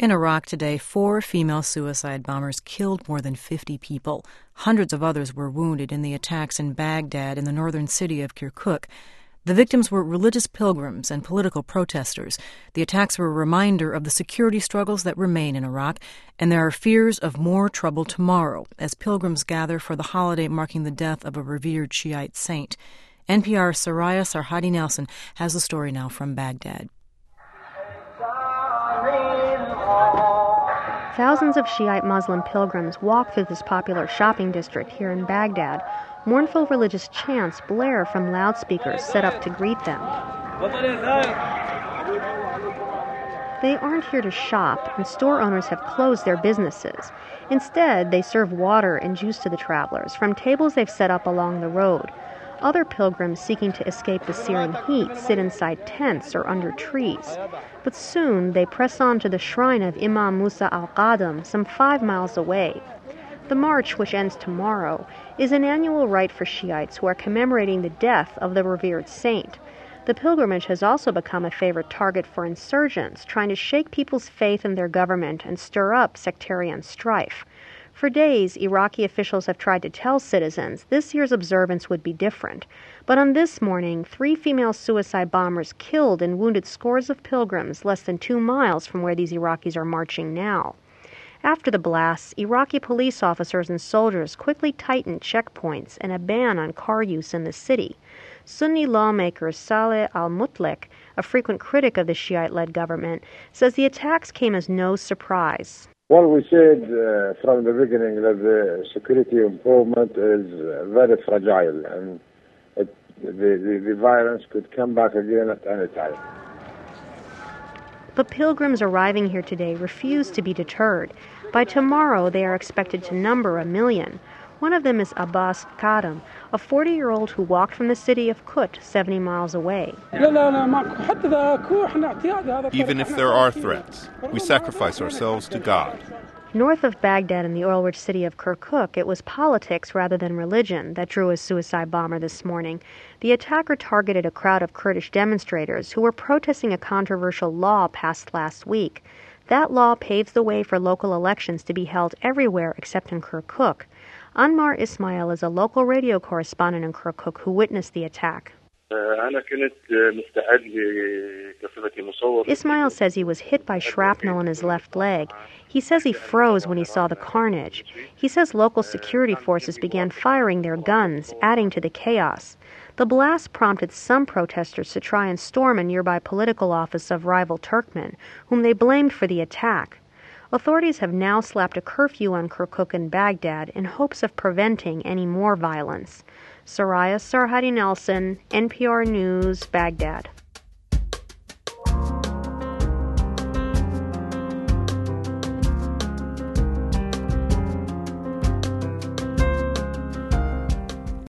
In Iraq today, 4 female suicide bombers killed more than 50 people. Hundreds of others were wounded in the attacks in Baghdad and the northern city of Kirkuk. The victims were religious pilgrims and political protesters. The attacks were a reminder of the security struggles that remain in Iraq, and there are fears of more trouble tomorrow as pilgrims gather for the holiday marking the death of a revered Shiite saint. NPR's Soraya Sarhadi Nelson has the story now from Baghdad. Thousands of Shiite Muslim pilgrims walk through this popular shopping district here in Baghdad. Mournful religious chants blare from loudspeakers set up to greet them. They aren't here to shop, and store owners have closed their businesses. Instead, they serve water and juice to the travelers from tables they've set up along the road. Other pilgrims seeking to escape the searing heat sit inside tents or under trees. But soon they press on to the shrine of Imam Musa al-Qadam, some 5 miles away. The march, which ends tomorrow, is an annual rite for Shiites who are commemorating the death of the revered saint. The pilgrimage has also become a favorite target for insurgents, trying to shake people's faith in their government and stir up sectarian strife. For days, Iraqi officials have tried to tell citizens this year's observance would be different. But on this morning, 3 female suicide bombers killed and wounded scores of pilgrims less than 2 miles from where these Iraqis are marching now. After the blasts, Iraqi police officers and soldiers quickly tightened checkpoints and a ban on car use in the city. Sunni lawmaker Saleh al-Mutlaq, a frequent critic of the Shiite-led government, says the attacks came as no surprise. Well, we said from the beginning that the security improvement is very fragile and the violence could come back again at any time. But pilgrims arriving here today refuse to be deterred. By tomorrow, they are expected to number 1 million. One of them is Abbas Kadam, a 40-year-old who walked from the city of Kut, 70 miles away. Even if there are threats, we sacrifice ourselves to God. North of Baghdad in the oil-rich city of Kirkuk, it was politics rather than religion that drew a suicide bomber this morning. The attacker targeted a crowd of Kurdish demonstrators who were protesting a controversial law passed last week. That law paves the way for local elections to be held everywhere except in Kirkuk. Anmar Ismail is a local radio correspondent in Kirkuk who witnessed the attack. Ismail says he was hit by shrapnel in his left leg. He says he froze when he saw the carnage. He says local security forces began firing their guns, adding to the chaos. The blast prompted some protesters to try and storm a nearby political office of rival Turkmen, whom they blamed for the attack. Authorities have now slapped a curfew on Kirkuk and Baghdad in hopes of preventing any more violence. Soraya Sarhadi Nelson, NPR News, Baghdad.